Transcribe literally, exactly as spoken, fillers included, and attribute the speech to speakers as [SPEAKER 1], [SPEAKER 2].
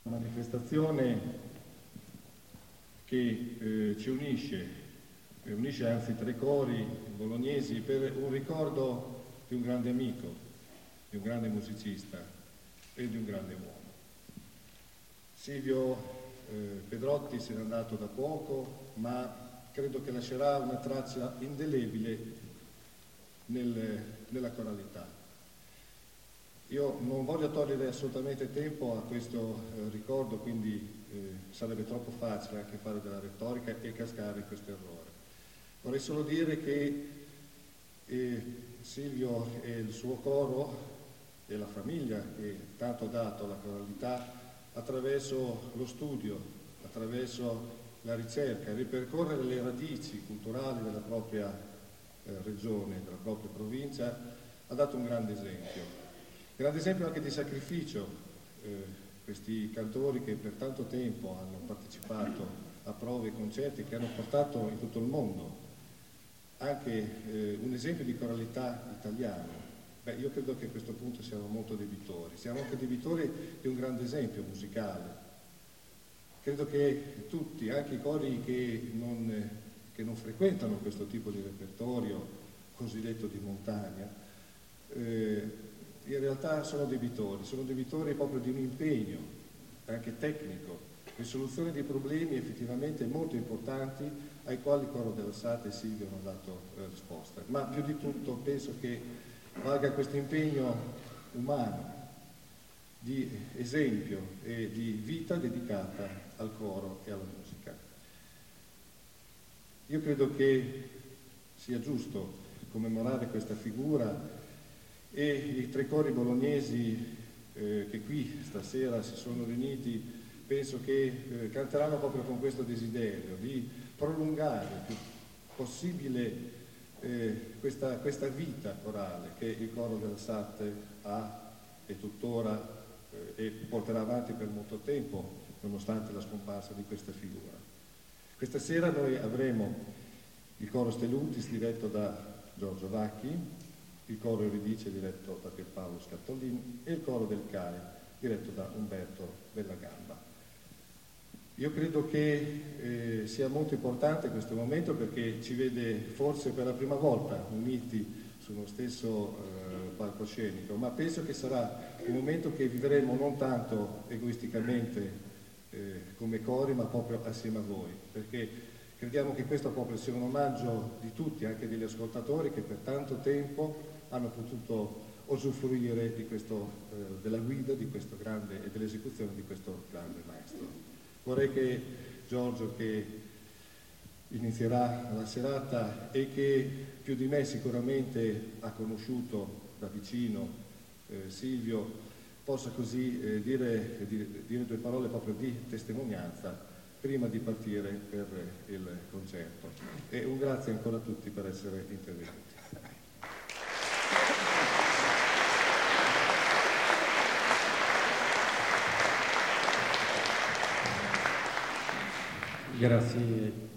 [SPEAKER 1] manifestazione che eh, ci unisce, eh, unisce anzi tre cori bolognesi per un ricordo di un grande amico, di un grande musicista e di un grande uomo. Silvio eh, Pedrotti se n'è andato da poco, ma credo che lascerà una traccia indelebile nel, nella coralità. Io non voglio togliere assolutamente tempo a questo eh, ricordo, quindi eh, sarebbe troppo facile anche fare della retorica e cascare in questo errore. Vorrei solo dire che eh, Silvio e il suo coro e la famiglia che tanto ha dato alla coralità attraverso lo studio, attraverso la ricerca, ripercorrere le radici culturali della propria eh, regione, della propria provincia, ha dato un grande esempio. Grande esempio anche di sacrificio, eh, questi cantori che per tanto tempo hanno partecipato a prove e concerti che hanno portato in tutto il mondo anche eh, un esempio di coralità italiano. Beh, io credo che a questo punto siamo molto debitori, siamo anche debitori di un grande esempio musicale. Credo che tutti, anche i cori che non, eh, che non frequentano questo tipo di repertorio cosiddetto di montagna, eh, in realtà sono debitori, sono debitori proprio di un impegno, anche tecnico, di soluzione di problemi effettivamente molto importanti ai quali il Coro della Sata e Silvio hanno dato eh, risposta. Ma più di tutto penso che valga questo impegno umano, di esempio e di vita dedicata al coro e alla musica. Io credo che sia giusto commemorare questa figura e i tre cori bolognesi eh, che qui stasera si sono riuniti penso che eh, canteranno proprio con questo desiderio di prolungare il più possibile eh, questa, questa vita corale che il coro della Sate ha e tuttora eh, e porterà avanti per molto tempo nonostante la scomparsa di questa figura. Questa sera noi avremo il coro Stellutis diretto da Giorgio Vacchi, il coro Euridice diretto da Pierpaolo Scattolin e il coro del C A E diretto da Umberto Bellagamba. Io credo che eh, sia molto importante questo momento perché ci vede forse per la prima volta uniti sullo stesso eh, palcoscenico, ma penso che sarà un momento che vivremo non tanto egoisticamente eh, come cori, ma proprio assieme a voi, perché crediamo che questo proprio sia un omaggio di tutti, anche degli ascoltatori che per tanto tempo hanno potuto usufruire di questo, eh, della guida di questo grande e dell'esecuzione di questo grande maestro. Vorrei che Giorgio, che inizierà la serata e che più di me sicuramente ha conosciuto da vicino eh, Silvio, possa così eh, dire, dire, dire due parole proprio di testimonianza prima di partire per il concerto. E un grazie ancora a tutti per essere intervenuti.
[SPEAKER 2] Grazie